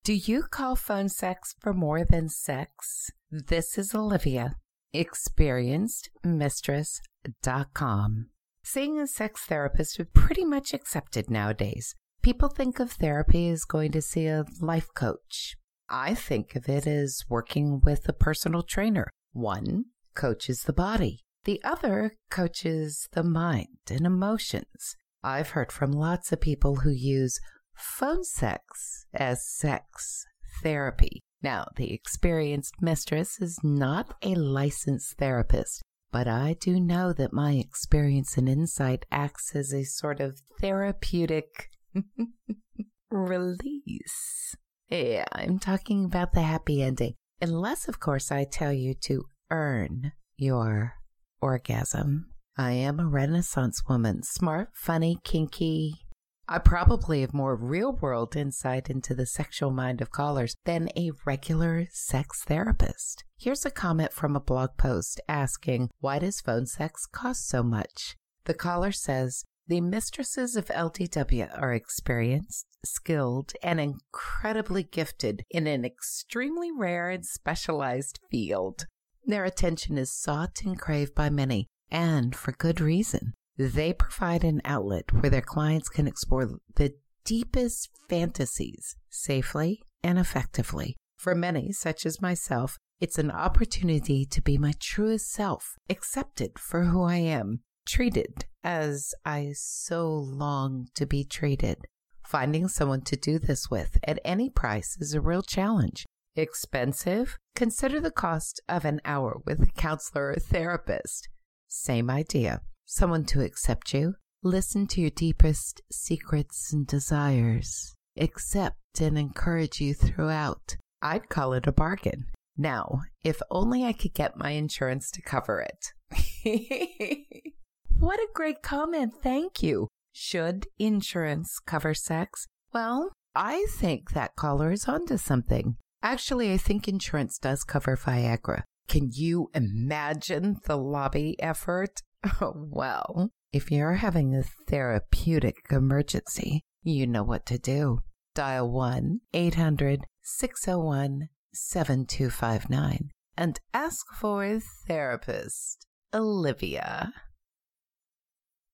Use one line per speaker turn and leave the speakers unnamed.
Do you call phone sex for more than sex? This is Olivia, experiencedmistress.com. Seeing a sex therapist is pretty much accepted nowadays. People think of therapy as going to see a life coach. I think of it as working with a personal trainer. One coaches the body. The other coaches the mind and emotions. I've heard from lots of people who use phone sex as sex therapy. Now, the experienced mistress is not a licensed therapist, but I do know that my experience and insight acts as a sort of therapeutic release. Yeah, I'm talking about the happy ending. Unless, of course, I tell you to earn your orgasm. I am a Renaissance woman, smart, funny, kinky. I probably have more real-world insight into the sexual mind of callers than a regular sex therapist. Here's a comment from a blog post asking, why does phone sex cost so much? The caller says, the mistresses of LDW are experienced, skilled, and incredibly gifted in an extremely rare and specialized field. Their attention is sought and craved by many, and for good reason. They provide an outlet where their clients can explore the deepest fantasies safely and effectively. For many, such as myself, it's an opportunity to be my truest self, accepted for who I am, treated as I so long to be treated. Finding someone to do this with at any price is a real challenge. Expensive? Consider the cost of an hour with a counselor or therapist. Same idea. Someone to accept you, listen to your deepest secrets and desires, accept and encourage you throughout. I'd call it a bargain. Now, if only I could get my insurance to cover it. What a great comment. Thank you. Should insurance cover sex? Well, I think that caller is onto something. Actually, I think insurance does cover Viagra. Can you imagine the lobby effort? Well, if you're having a therapeutic emergency, you know what to do. Dial 1-800-601-7259 and ask for a therapist. Olivia.